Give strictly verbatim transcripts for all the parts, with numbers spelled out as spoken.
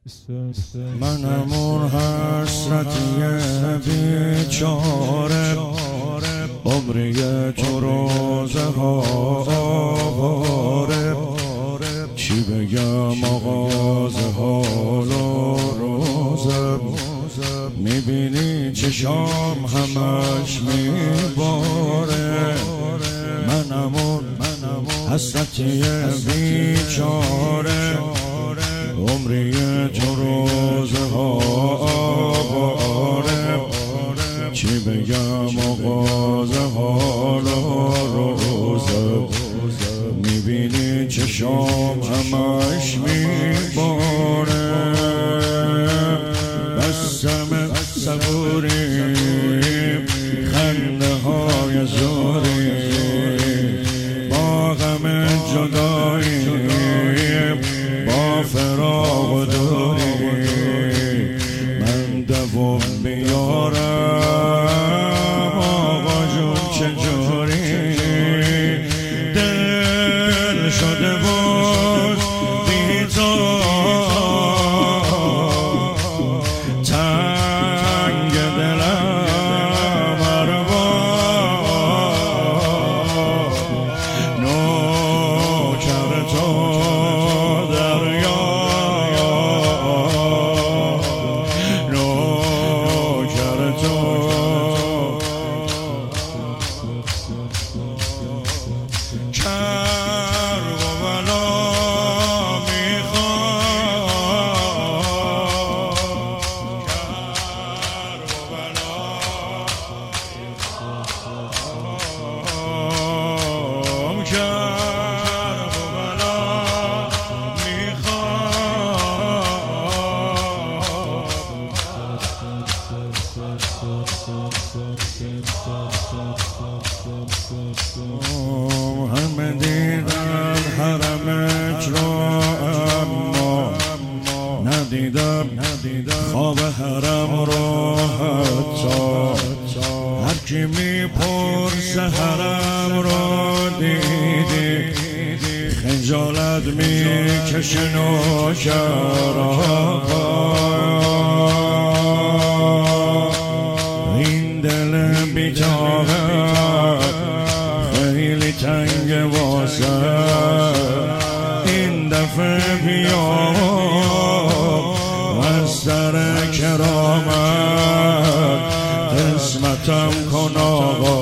منم اون حسرتی بیچاره، عمری تو روزه ها آواره. چی بگم آغاز حال و روزه، میبینی چشام همش میباره. منم اون حسرتی بیچاره، عمری تو روزه ها آواره. چی بگم آغاز حال و روزه، میبینی چشام همش میباره. بسم صبوری خنده های زوری، با غم جدایی با فراق و دوری. من دوم بیارم آقا جون چجوری، دل شده بود بی تو تنگ دلم ارباب. نوکر تو دریا، نوکر تو کرب و بلا میخوام، کرب و بلا میخوام، کرب و بلا میخوام. همه دیدن حرمت رو اما ندیدم خواب حرم رو. حتی هر کی میپرسه حرم رو دیدی، خجالت میکشه نوکر آقا. این دل بی‌طاقت خیلی تنگ واسه، این دفعه بیا از سر کرامت قسمتم کن آقا.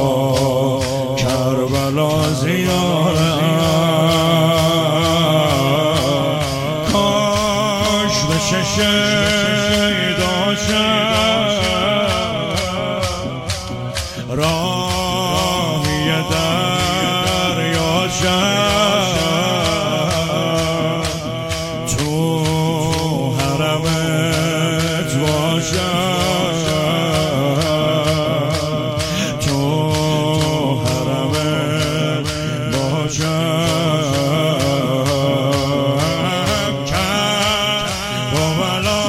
کربلا زیارت کاش بشه شیدا شد، راهی دریا شد، تو حرمت باشد، تو حرمت باشد. کرب و بلا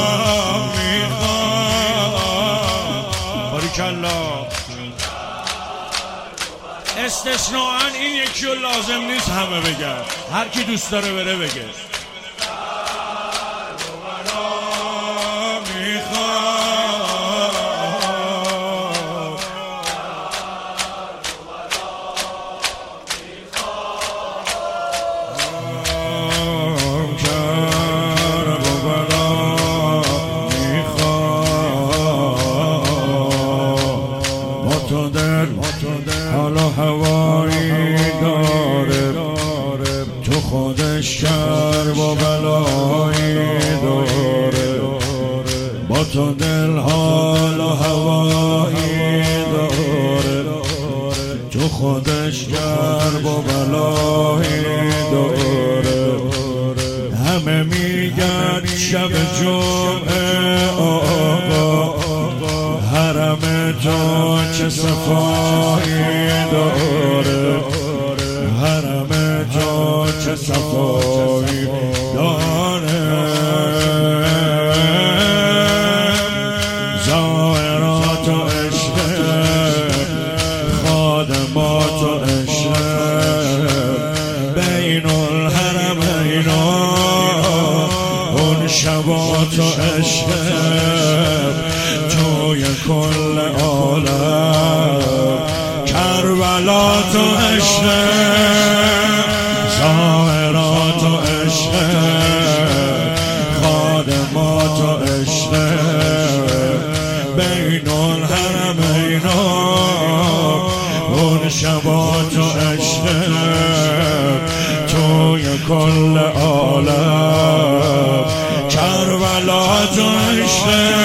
میخوام. باریکالله. استثناءً این یکی رو لازم نیست همه بگن، هر کی دوست داره بره بگه. حالا هوایی داره، تو خودش کرب و بلایی داره. با تو دل حال و هوایی داره، تو خودش کرب و بلایی داره. همه میگن شب جمعه آقا، حرم تو چه صفایی داره، حرم تو چه صفایی داره. زائرات و عشق، خادمات و عشق، بین الحرمین اون شبا تو عشق توی کل عالم، کربلا تو عشق، ظاهرا تو عشق، خادما تو عشق، بین الحرمین اون شبا تو عشق توی کل عالم، کربلا تو عشق.